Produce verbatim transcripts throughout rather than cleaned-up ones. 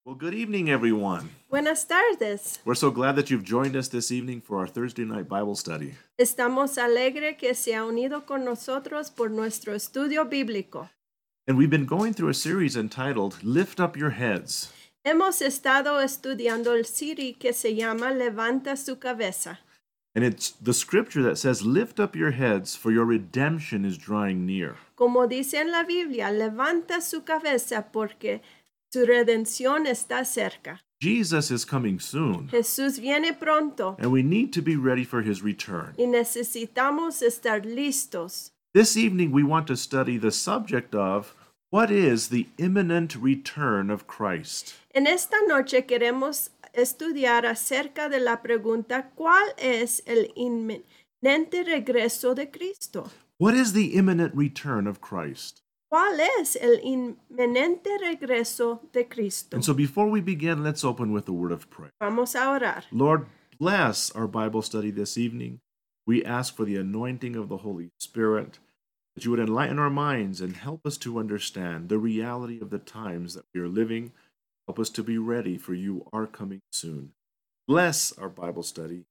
Well, good evening, everyone. Buenas tardes. We're so glad that you've joined us this evening for our Thursday night Bible study. Estamos alegres que se ha unido con nosotros por nuestro estudio bíblico. And we've been going through a series entitled Lift Up Your Heads. Hemos estado estudiando el serie que se llama Levanta su cabeza. And it's the scripture that says, Lift up your heads, for your redemption is drawing near. Como dice en la Biblia, levanta su cabeza porque su redención está cerca. Jesus is coming soon, Jesús viene pronto and we need to be ready for his return. y necesitamos estar listos. This evening, we want to study the subject of what is the imminent return of Christ. En esta noche queremos estudiar acerca de la pregunta ¿cuál es el inminente regreso de Cristo? What is the imminent return of Christ? ¿Cuál es el inminente regreso de Cristo? And so before we begin, let's open with a word of prayer. Vamos a orar. Lord, bless our Bible study this evening. We ask for the anointing of the Holy Spirit, that you would enlighten our minds and help us to understand the reality of the times that we are living. Help us to be ready, for you are coming soon. Bless our Bible study.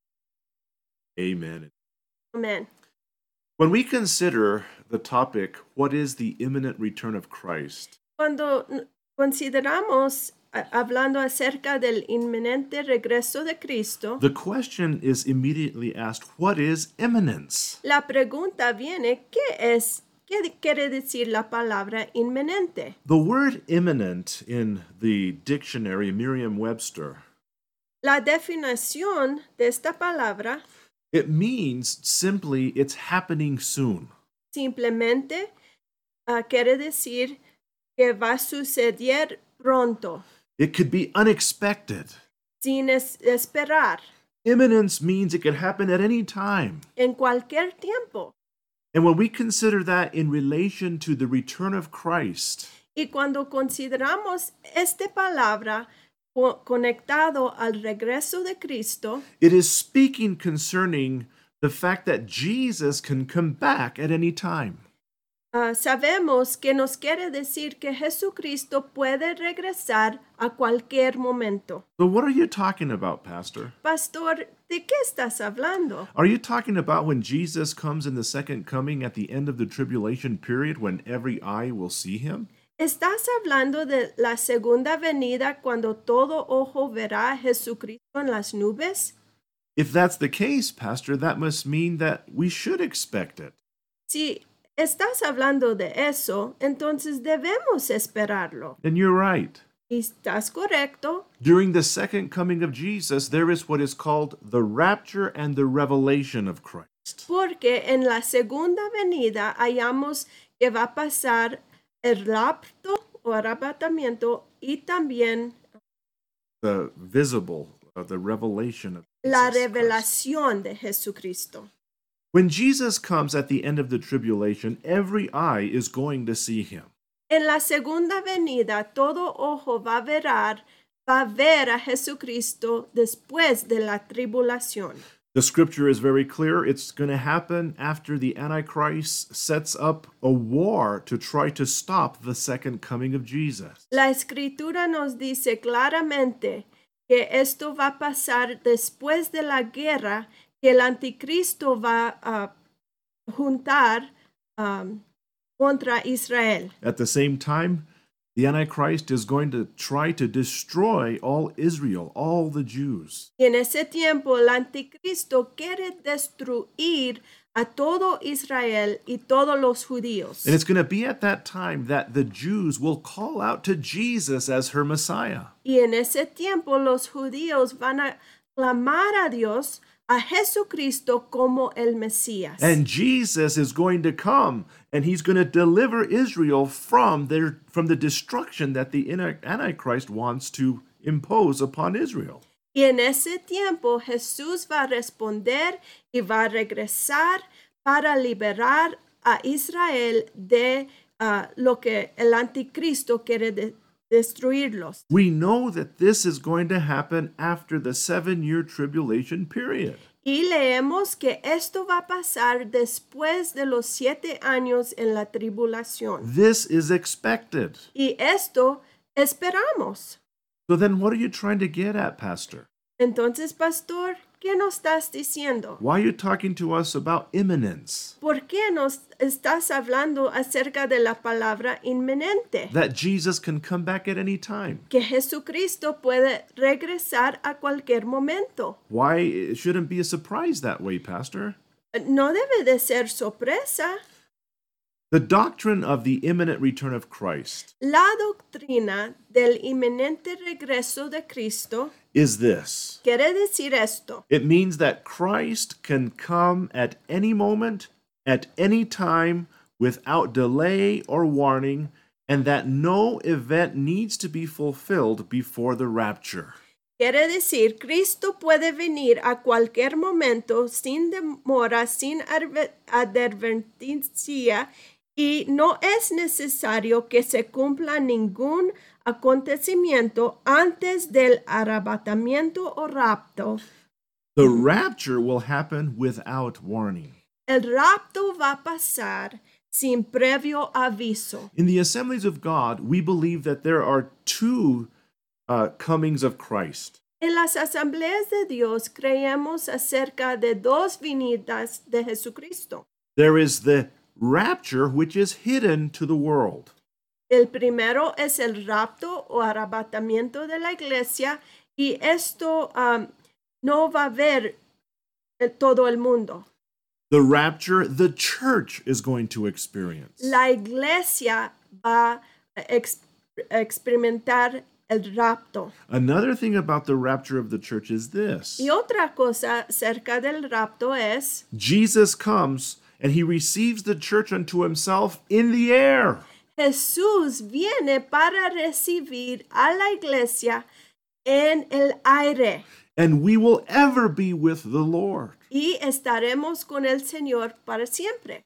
Amen. Amén. When we consider the topic, what is the imminent return of Christ? Cuando n- consideramos a- hablando acerca del inminente regreso de Cristo, The question is immediately asked, what is imminence? la pregunta viene, ¿qué es? ¿Qué quiere decir la palabra inminente? The word imminent in the dictionary Merriam-Webster, La definición de esta palabra it means simply it's happening soon. simplemente ah, quiere decir que va a suceder pronto, It could be unexpected. sin es- esperar, Imminence means it could happen at any time. en cualquier tiempo. And when we consider that in relation to the return of Christ, Y cuando consideramos esta palabra co- conectado al regreso de Cristo, it is speaking concerning the fact that Jesus can come back at any time. ah, sabemos que nos quiere decir que Jesucristo puede regresar a cualquier momento. So what are you talking about, Pastor? Pastor, ¿de qué estás hablando? Are you talking about when Jesus comes in the second coming at the end of the tribulation period when every eye will see him? ¿Estás hablando de la segunda venida cuando todo ojo verá a Jesucristo en las nubes? If that's the case, Pastor, that must mean that we should expect it. Si estás hablando de eso, entonces debemos esperarlo. And you're right. Y estás correcto. During the second coming of Jesus, there is what is called the rapture and the revelation of Christ. Porque en la segunda venida hallamos que va a pasar el rapto o arrebatamiento y también The visible, uh, the revelation of la Jesus Christ. revelación de Jesucristo. When Jesus comes at the end of the tribulation, every eye is going to see him. En la segunda venida todo ojo va a ver, va a ver a Jesucristo después de la tribulación. The scripture is very clear. It's going to happen after the Antichrist sets up a war to try to stop the second coming of Jesus. La escritura nos dice claramente que esto va a pasar después de la guerra que el anticristo va a juntar um, contra Israel. At the same time, the Antichrist is going to try to destroy all Israel, all the Jews. Y en ese tiempo el anticristo quiere destruir a todo Israel y todos los judíos. And it's going to be at that time that the Jews will call out to Jesus as her Messiah. Y en ese tiempo los judíos van a clamar a Dios, a Jesucristo como el Mesías. And Jesus is going to come and he's going to deliver Israel from their from the destruction that the Antichrist wants to impose upon Israel. Y en ese tiempo Jesús va a responder y va a regresar para liberar a Israel de uh, lo que el anticristo quiere de- destruirlos. We know that this is going to happen after the seven-year tribulation period. Y leemos que esto va a pasar después de los siete años en la tribulación. This is expected. Y esto esperamos. So then what are you trying to get at, Pastor? Entonces, pastor, ¿qué nos estás diciendo? Why are you talking to us about imminence? ¿Por qué nos estás hablando acerca de la palabra inminente? That Jesus can come back at any time. Que Jesucristo puede regresar a cualquier momento. Why it shouldn't be a surprise that way, Pastor? No debe de ser sorpresa. The doctrine of the imminent return of Christ La doctrina del inminente regreso de Cristo is this. quiere decir esto. It means that Christ can come at any moment, at any time, without delay or warning, and that no event needs to be fulfilled before the rapture. Quiere decir, Cristo puede venir a cualquier momento sin demora, sin adver- advertencia, y no es necesario que se cumpla ningún acontecimiento antes del arrebatamiento o rapto. The rapture will happen without warning. El rapto va a pasar sin previo aviso. In the assemblies of God, we believe that there are two uh, comings of Christ. En las asambleas de Dios creemos acerca de dos venidas de Jesucristo. There is the rapture, which is hidden to the world. El primero es el rapto o arrebatamiento de la iglesia y esto um, no va a ver el- todo el mundo. The rapture, the church is going to experience. La iglesia va a ex- experimentar el rapto. Another thing about the rapture of the church is this. Y otra cosa acerca del rapto es Jesus comes and he receives the church unto himself in the air. Jesús viene para recibir a la iglesia en el aire And we will ever be with the Lord. y estaremos con el Señor para siempre.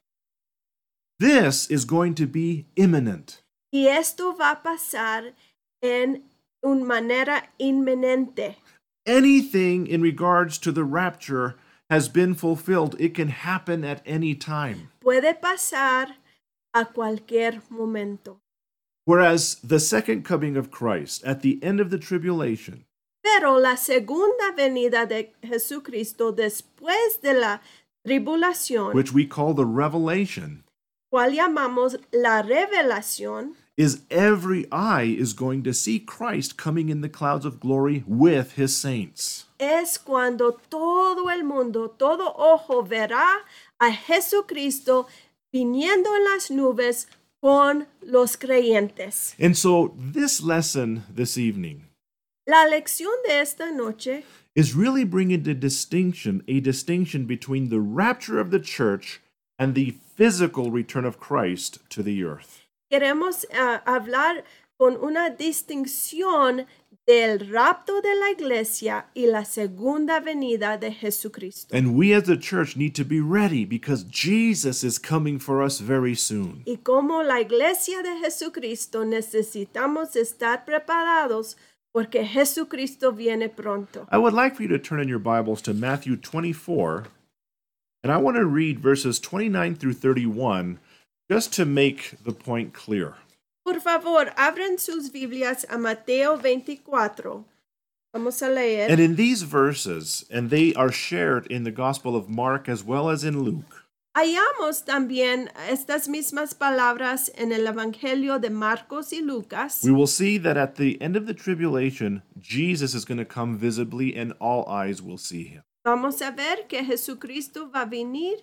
This is going to be imminent. Y esto va a pasar en una manera inminente. Anything in regards to the rapture has been fulfilled. It can happen at any time. Puede pasar a cualquier momento. Whereas the second coming of Christ at the end of the tribulation Pero la segunda venida de Jesucristo después de la tribulación, which we call the revelation, cual llamamos la revelación, is every eye is going to see Christ coming in the clouds of glory with his saints. es cuando todo el mundo, todo ojo verá a Jesucristo viniendo en las nubes con los creyentes. And so this lesson this evening La lección de esta noche is really bringing the distinction, a distinction between the rapture of the church and the physical return of Christ to the earth. queremos uh, hablar con una distinción del rapto de la iglesia y la segunda venida de Jesucristo. And we as a church need to be ready because Jesus is coming for us very soon. Y como la iglesia de Jesucristo necesitamos estar preparados porque Jesucristo viene pronto. I would like for you to turn in your Bibles to Matthew twenty-four, and I want to read verses twenty-nine through thirty-one just to make the point clear. Por favor, abran sus Biblias a Mateo veinticuatro. Vamos a leer. And in these verses, and they are shared in the Gospel of Mark as well as in Luke, Hallamos también estas mismas palabras en el Evangelio de Marcos y Lucas. we will see that at the end of the tribulation, Jesus is going to come visibly and all eyes will see him. Vamos a ver que Jesucristo va a venir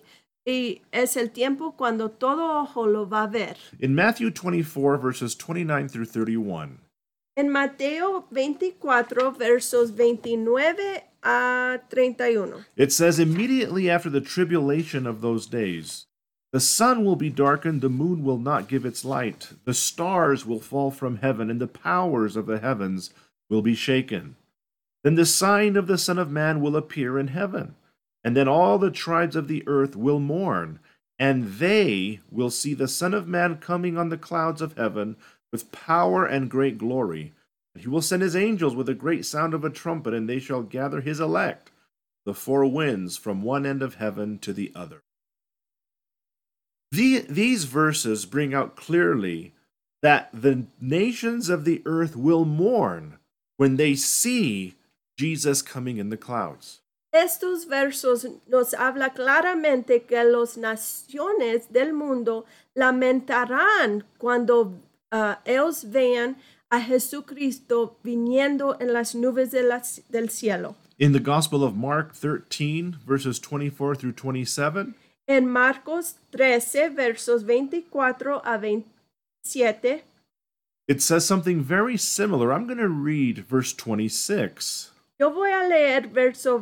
y es el tiempo cuando todo ojo lo va a ver. In Matthew twenty-four, verses twenty-nine through thirty-one, En Mateo veinticuatro, versos veintinueve a treinta y uno. it says, immediately after the tribulation of those days, the sun will be darkened, the moon will not give its light, the stars will fall from heaven, and the powers of the heavens will be shaken. Then the sign of the Son of Man will appear in heaven, and then all the tribes of the earth will mourn, and they will see the Son of Man coming on the clouds of heaven with power and great glory. And he will send his angels with a great sound of a trumpet, and they shall gather his elect, the four winds, from one end of heaven to the other. The, these verses bring out clearly that the nations of the earth will mourn when they see Jesus coming in the clouds. Estos versos nos habla claramente que las naciones del mundo lamentarán cuando uh, ellos vean a Jesucristo viniendo en las nubes de la, del cielo. In the Gospel of Mark thirteen, verses twenty-four through twenty-seven, En Marcos trece, versos veinticuatro a veintisiete, it says something very similar. I'm going to read verse twenty-six. yo voy a leer verso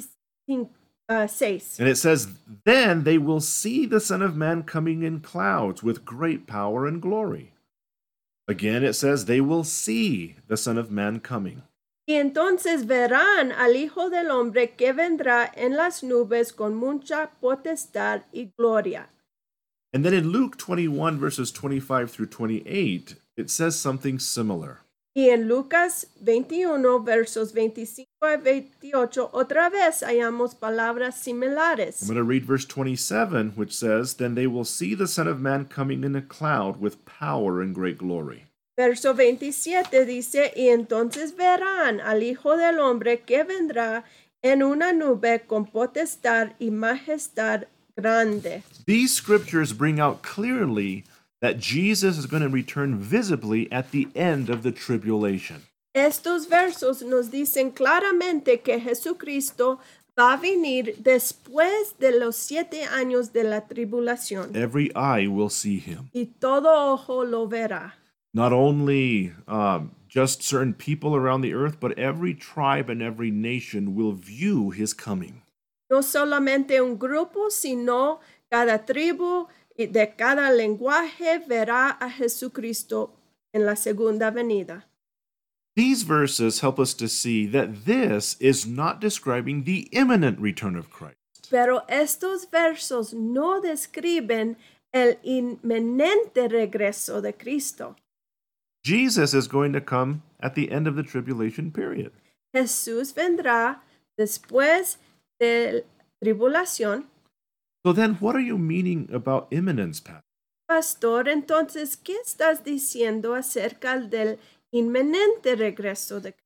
veintiséis. And it says, "Then they will see the Son of Man coming in clouds with great power and glory." Again, it says, they will see the Son of Man coming. Y entonces verán al Hijo del Hombre que vendrá en las nubes con mucha potestad y gloria. And then in Luke twenty-one, verses twenty-five through twenty-eight, it says something similar. Y en Lucas veintiuno, versos veinticinco a veintiocho, otra vez hallamos palabras similares. I'm going to read verse twenty-seven, which says, "Then they will see the Son of Man coming in a cloud with power and great glory." Verso veintisiete dice, y entonces verán al Hijo del Hombre que vendrá en una nube con potestad y majestad grande. These scriptures bring out clearly that Jesus is going to return visibly at the end of the tribulation. Estos versos nos dicen claramente que Jesucristo va a venir después de los siete años de la tribulación. Every eye will see him. Y todo ojo lo verá. Not only um, just certain people around the earth, but every tribe and every nation will view his coming. No solamente un grupo, sino cada tribu y de cada lenguaje verá a Jesucristo en la segunda venida. These verses help us to see that this is not describing the imminent return of Christ. Pero estos versos no describen el inminente regreso de Cristo. Jesus is going to come at the end of the tribulation period. Jesús vendrá después de tribulación. So then, what are you meaning about imminence, Pastor? Pastor, entonces, ¿qué estás diciendo acerca del inminente regreso de Cristo?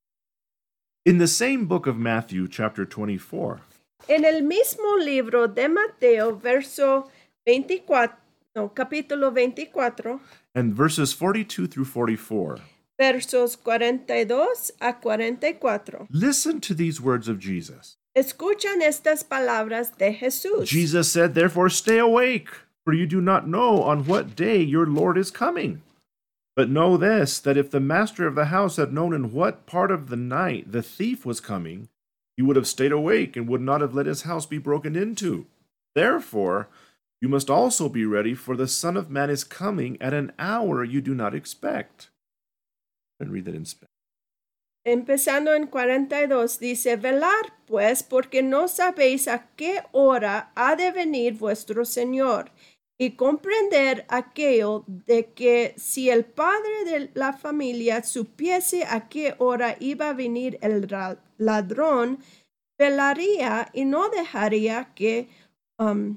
In the same book of Matthew, chapter twenty-four, En el mismo libro de Mateo, verso veinticuatro, no, capítulo veinticuatro, and verses forty-two through forty-four, versos cuarenta y dos a cuarenta y cuatro. listen to these words of Jesus. Escuchan estas palabras de Jesús. Jesus said, "Therefore stay awake, for you do not know on what day your Lord is coming. But know this, that if the master of the house had known in what part of the night the thief was coming, he would have stayed awake and would not have let his house be broken into. Therefore, you must also be ready, for the Son of Man is coming at an hour you do not expect." And read that in Spanish. Empezando en cuarenta y dos, dice, velar pues, porque no sabéis a qué hora ha de venir vuestro Señor, y comprender aquello de que si el padre de la familia supiese a qué hora iba a venir el ladrón, velaría y no dejaría que um,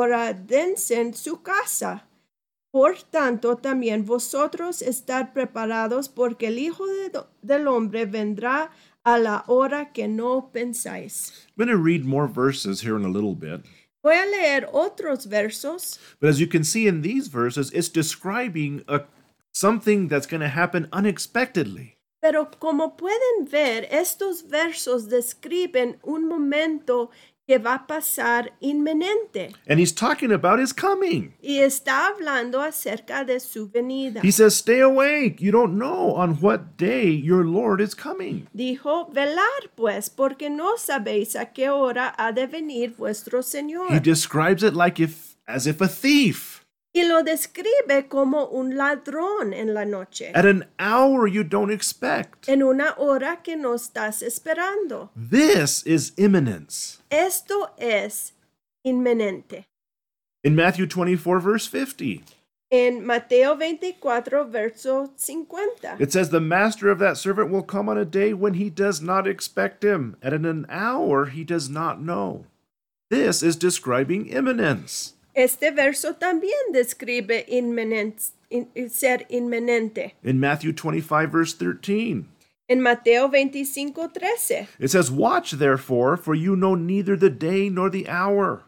oradense su casa. Por tanto, también vosotros estad preparados, porque el Hijo de, del Hombre vendrá a la hora que no pensáis. I'm going to read more verses here in a little bit. Voy a leer otros versos, But as you can see in these verses, it's describing a, something that's going to happen unexpectedly. pero como pueden ver, estos versos describen un momento que va a pasar inminente. And he's talking about his coming. Y está hablando acerca de su venida. He says, stay awake. You don't know on what day your Lord is coming. Dijo, velar pues, porque no sabéis a qué hora ha de venir vuestro Señor. He describes it like if as if a thief. Y lo describe como un ladrón en la noche, At an hour you don't expect. en una hora que no estás esperando. This is imminence. Esto es inminente. In Matthew twenty-four, verse fifty, En Mateo veinticuatro, verso cincuenta. it says, the master of that servant will come on a day when he does not expect him, and in an hour he does not know. This is describing imminence. Este verso también describe inminente, in- ser inminente. In Matthew twenty-five, verse thirteen, En Mateo veinticinco trece. It says, "Watch therefore, for you know neither the day nor the hour."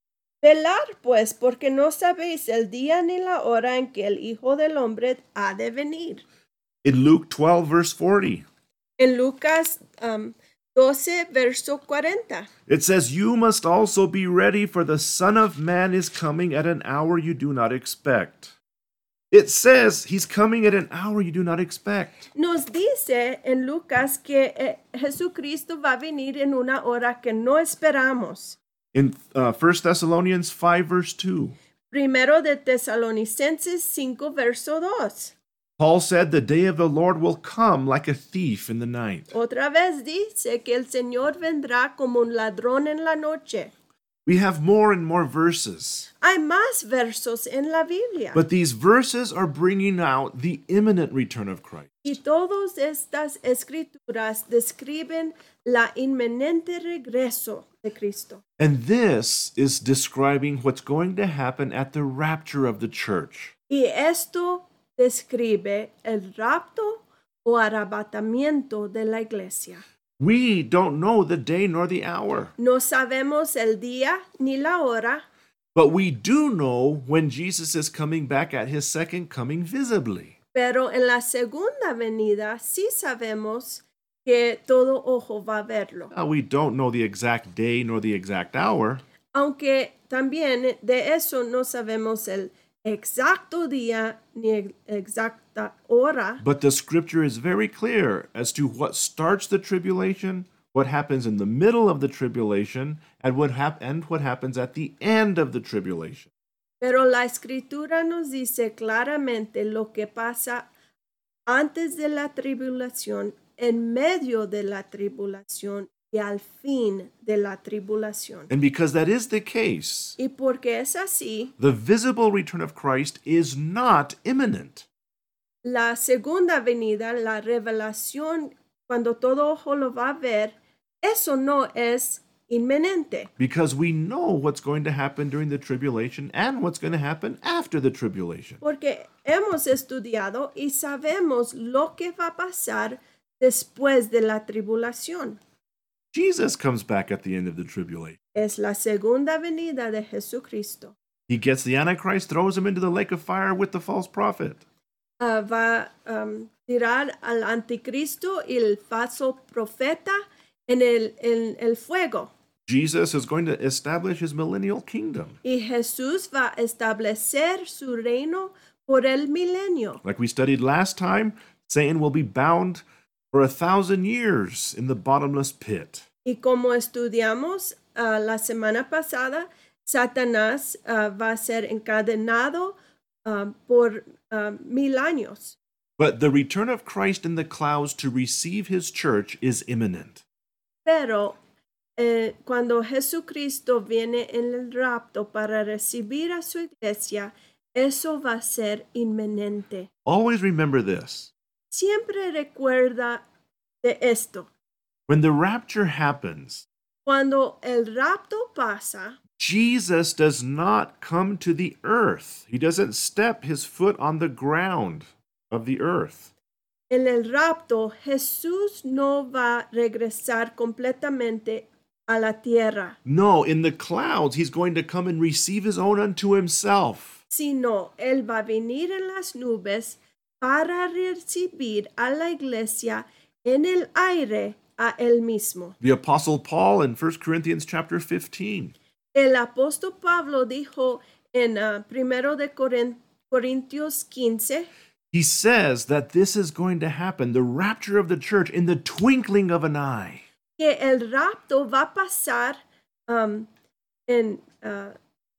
Velar pues, porque no sabéis el día ni la hora en que el Hijo del Hombre ha de venir. In Luke twelve, verse forty, En Lucas um, doce, verso cuarenta. it says, "You must also be ready, for the Son of Man is coming at an hour you do not expect." It says he's coming at an hour you do not expect. Nos dice en Lucas que eh, Jesucristo va a venir en una hora que no esperamos. In uh, First Thessalonians five, verse two, Primero de Tesalonicenses cinco, verso dos. Paul said, "The day of the Lord will come like a thief in the night." Otra vez dice que el Señor vendrá como un ladrón en la noche. We have more and more verses, Hay más versos en la Biblia. but these verses are bringing out the imminent return of Christ. Y todas estas escrituras describen la inminente regreso de Cristo. And this is describing what's going to happen at the rapture of the church. Y esto describe el rapto o arrebatamiento de la iglesia. We don't know the day nor the hour, No sabemos el día ni la hora, but we do know when Jesus is coming back at his second coming visibly. pero en la segunda venida sí sabemos que todo ojo va a verlo. Now, we don't know the exact day nor the exact hour, Aunque también de eso no sabemos el exacto día ni exacta hora, but the scripture is very clear as to what starts the tribulation, what happens in the middle of the tribulation, and what, hap- and what happens at the end of the tribulation. pero la escritura nos dice claramente lo que pasa antes de la tribulación, en medio de la tribulación y al fin de la tribulación. And because that is the case, Y porque es así, the visible return of Christ is not imminent. la segunda venida, la revelación, cuando todo ojo lo va a ver, eso no es inminente, Because we know what's going to happen during the tribulation and what's going to happen after the tribulation. porque hemos estudiado y sabemos lo que va a pasar después de la tribulación. Jesus comes back at the end of the tribulation. Es la segunda venida de Jesucristo. He gets the Antichrist, throws him into the lake of fire with the false prophet. Ah, va a um, tirar al anticristo y el falso profeta en el, en el fuego. Jesus is going to establish his millennial kingdom. Y Jesús va a establecer su reino por el milenio. Like we studied last time, Satan will be bound for a thousand years in the bottomless pit. Y como estudiamos ah, la semana pasada, Satanás ah, va a ser encadenado ah, por ah, mil años. But the return of Christ in the clouds to receive his church is imminent. Pero eh, cuando Jesucristo viene en el rapto para recibir a su iglesia, eso va a ser inminente. Always remember this. Siempre recuerda de esto. When the rapture happens, Cuando el rapto pasa, Jesus does not come to the earth. He doesn't step his foot on the ground of the earth. en el rapto Jesús no va a regresar completamente a la tierra, No, in the clouds, he's going to come and receive his own unto himself. sino Él va a venir en las nubes para recibir a la iglesia en el aire a Él mismo. The Apostle Paul in First Corinthians chapter fifteen, El apóstol Pablo dijo en uh, primero de Corin- Corintios quince, he says that this is going to happen, the rapture of the church, in the twinkling of an eye. que el rapto va a pasar um, en, uh,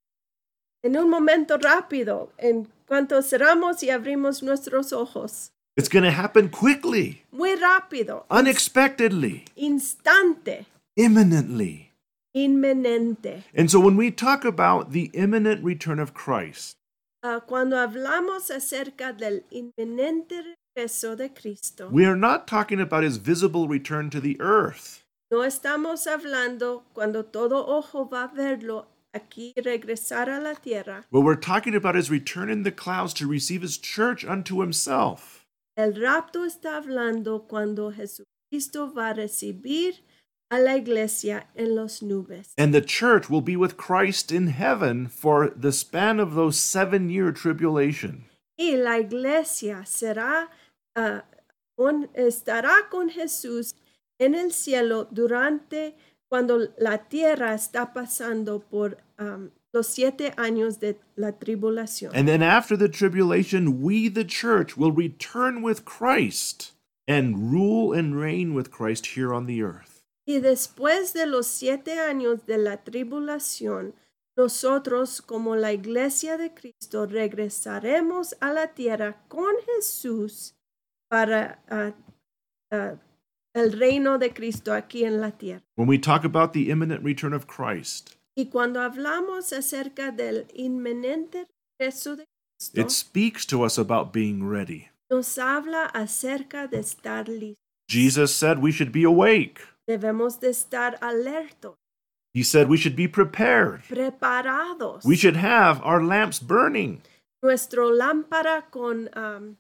en un momento rápido, en cuanto cerramos y abrimos nuestros ojos. It's going to happen quickly, Muy rápido, unexpectedly, instante, imminently. inminente. And so when we talk about the imminent return of Christ, Uh, cuando hablamos acerca del inminente regreso de Cristo, we are not talking about his visible return to the earth. no estamos hablando cuando todo ojo va a verlo aquí regresar a la tierra. But we're talking about his return in the clouds to receive his church unto himself. El rapto está hablando cuando Jesucristo va a recibir a la iglesia en las nubes. And the church will be with Christ in heaven for the span of those seven-year tribulation. Y la iglesia será, ah, con- estará con Jesús en el cielo durante cuando la tierra está pasando por um, los siete años de la tribulación. And then after the tribulation, we, the church, will return with Christ and rule and reign with Christ here on the earth. Y después de los siete años de la tribulación, nosotros como la iglesia de Cristo regresaremos a la tierra con Jesús para ah, ah, el reino de Cristo aquí en la tierra. When we talk about the imminent return of Christ, Y cuando hablamos acerca del inminente regreso de Cristo, it speaks to us about being ready. nos habla acerca de estar listos. Jesus said we should be awake. Debemos de estar alertos, He said we should be prepared. preparados. We should have our lamps burning. Nuestro lámpara con um,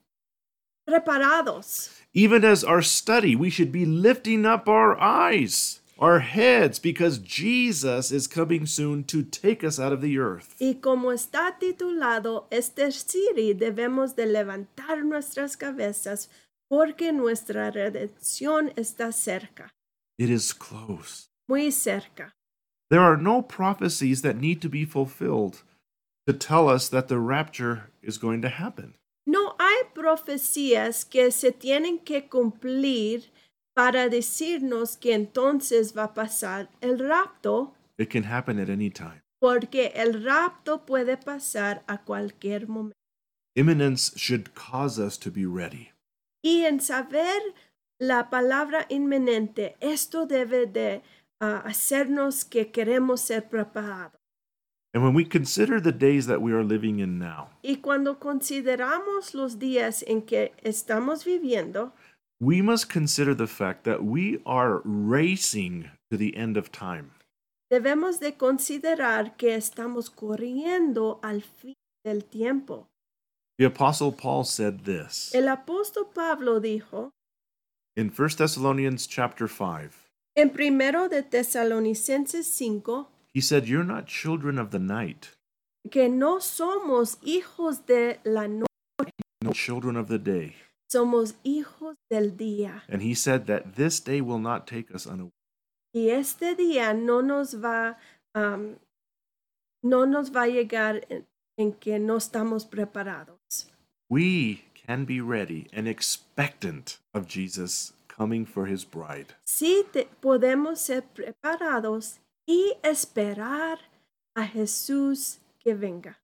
preparados. Even as our study, we should be lifting up our eyes, our heads, because Jesus is coming soon to take us out of the earth. Y como está titulado este serie, debemos de levantar nuestras cabezas porque nuestra redención está cerca, It is close. muy cerca. There are no prophecies that need to be fulfilled to tell us that the rapture is going to happen. No hay profecías que se tienen que cumplir para decirnos que entonces va a pasar el rapto, It can happen at any time. porque el rapto puede pasar a cualquier momento. Imminence should cause us to be ready. Y en saber la palabra inminente, esto debe de uh, hacernos que queremos ser preparados. And when we consider the days that we are living in now, Y cuando consideramos los días en que estamos viviendo, we must consider the fact that we are racing to the end of time. debemos de considerar que estamos corriendo al fin del tiempo. The Apostle Paul said this El apóstol Pablo dijo in First Thessalonians chapter five. en primero de Tesalonicenses cinco He said, "You're not children of the night, que no somos hijos de la noche, no children of the day." somos hijos del día. And he said that this day will not take us unaware. Y este día no nos va, um, no nos va a llegar en, en que no estamos preparados. We can be ready and expectant of Jesus coming for his bride. Sí te- podemos ser preparados y esperar a Jesús que venga.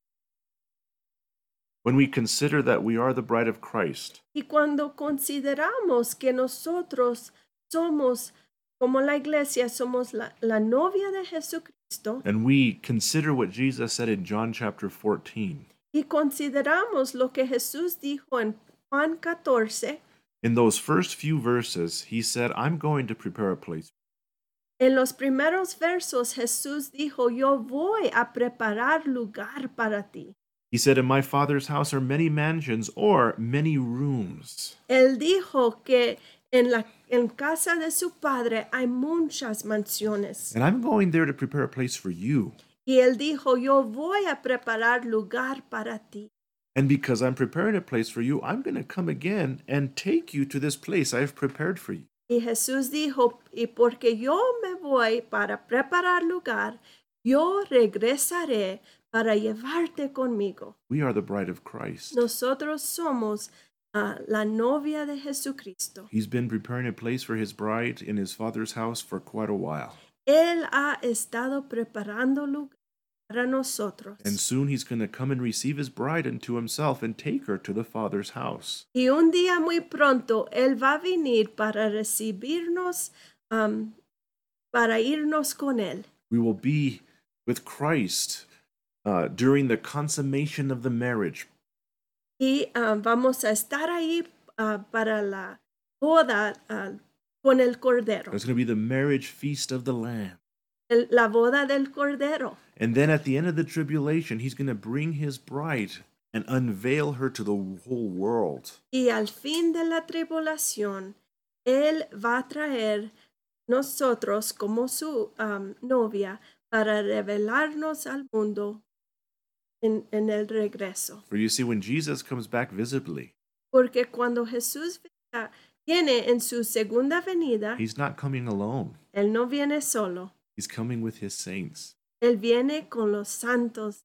When we consider that we are the bride of Christ, Y cuando consideramos que nosotros somos, como la iglesia, somos la, la novia de Jesucristo, and we consider what Jesus said in John chapter fourteen, y consideramos lo que Jesús dijo en Juan catorce, in those first few verses, he said, "I'm going to prepare a place." en los primeros versos Jesús dijo, yo voy a preparar lugar para ti. He said, "In my Father's house are many mansions or many rooms." Él dijo que en la en casa de su padre hay muchas mansiones. And I'm going there to prepare a place for you. Y él dijo, yo voy a preparar lugar para ti. And because I'm preparing a place for you, I'm going to come again and take you to this place I've prepared for you. Y Jesús dijo, y porque yo me voy para preparar lugar, yo regresaré para llevarte conmigo. We are the bride of Christ. Nosotros somos uh, la novia de Jesucristo. He's been preparing a place for his bride in his Father's house for quite a while. Él ha estado preparando lugar para nosotros. And soon he's going to come and receive his bride unto himself and take her to the Father's house. Y un día muy pronto Él va a venir para recibirnos, um, para irnos con Él. We will be with Christ uh, during the consummation of the marriage. Y uh, vamos a estar ahí uh, para la boda uh, con el Cordero, It's going to be the marriage feast of the Lamb. el- la boda del Cordero. And then at the end of the tribulation, he's going to bring his bride and unveil her to the whole world. Y al fin de la tribulación, Él va a traer nosotros como su um, novia para revelarnos al mundo en, en el regreso. For you see, when Jesus comes back visibly, Porque cuando Jesús venga- viene en su segunda venida, he's not coming alone. Él no viene solo. He's coming with his saints. Él viene con los santos,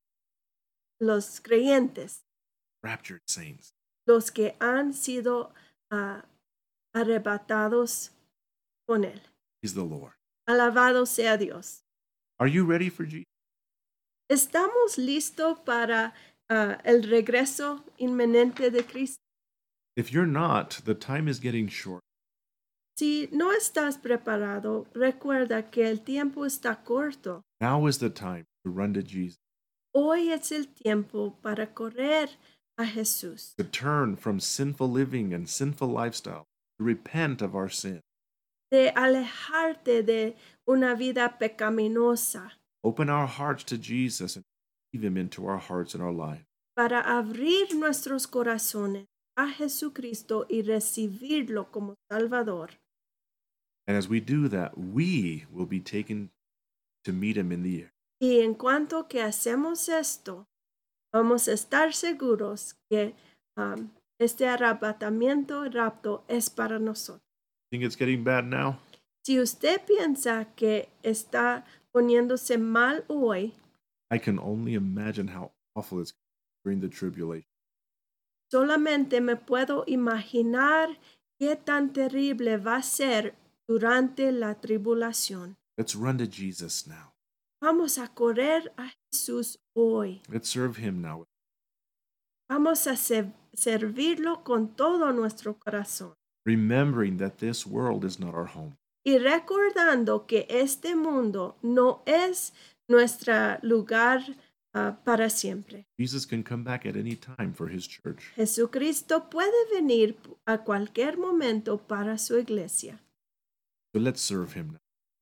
los creyentes, Raptured saints. los que han sido uh, arrebatados con Él. He's the Lord. Alabado sea Dios. Are you ready for Jesus? ¿Estamos listos para uh, el regreso inminente de Cristo? If you're not, the time is getting short. Si no estás preparado, recuerda que el tiempo está corto. Now is the time to run to Jesus, Hoy es el tiempo para correr a Jesús, to turn from sinful living and sinful lifestyle, to repent of our sin. de alejarte de una vida pecaminosa, Open our hearts to Jesus and receive him into our hearts and our lives. para abrir nuestros corazones a Jesucristo y recibirlo como Salvador. And as we do that, we will be taken to meet him in the air. Y en cuanto que hacemos esto, vamos a estar seguros que um, este arrebatamiento, el rapto, es para nosotros. Think it's getting bad now? Si usted piensa que está poniéndose mal hoy, I can only imagine how awful it's during the tribulation. solamente me puedo imaginar qué tan terrible va a ser durante la tribulación. Let's run to Jesus now. Vamos a correr a Jesús hoy. Let's serve him now. Vamos a se- servirlo con todo nuestro corazón. Remembering that this world is not our home. Y recordando que este mundo no es nuestro lugar uh, para siempre. Jesus can come back at any time for his church. Jesucristo puede venir a cualquier momento para su iglesia. So let's serve him now.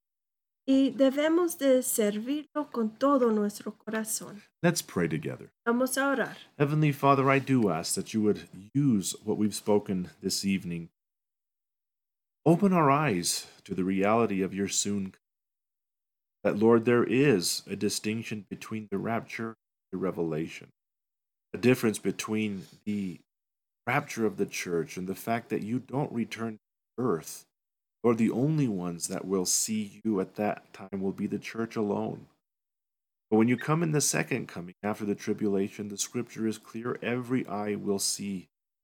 Y debemos de servirlo con todo nuestro corazón. Let's pray together. Vamos a orar. Heavenly Father, I do ask that you would use what we've spoken this evening. Open our eyes to the reality of your soon coming. That, Lord, there is a distinction between the rapture and the revelation. A difference between the rapture of the church and the fact that you don't return to earth. Lord, the only ones that will see you at that time will be the church alone. But when you come in the second coming after the tribulation, the scripture is clear, every eye will see.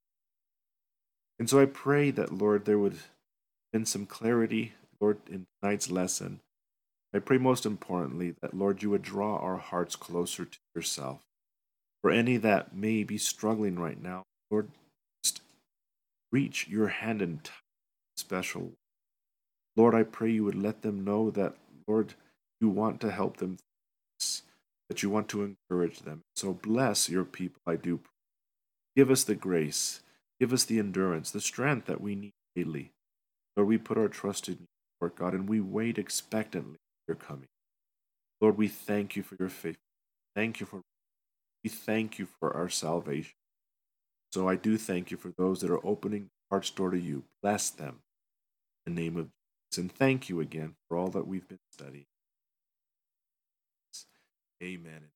And so I pray that, Lord, there would have been some clarity, Lord, in tonight's lesson. I pray most importantly that, Lord, you would draw our hearts closer to yourself. For any that may be struggling right now, Lord, just reach your hand and touch in a special way. Lord, I pray you would let them know that, Lord, you want to help them, that you want to encourage them. So bless your people, I do pray. Give us the grace, give us the endurance, the strength that we need daily. Lord, we put our trust in you, Lord God, and we wait expectantly for your coming. Lord, we thank you for your faith. Thank you for, we thank you for our salvation. So I do thank you for those that are opening their heart's door to you. Bless them in the name of Jesus. And thank you again for all that we've been studying. Amen.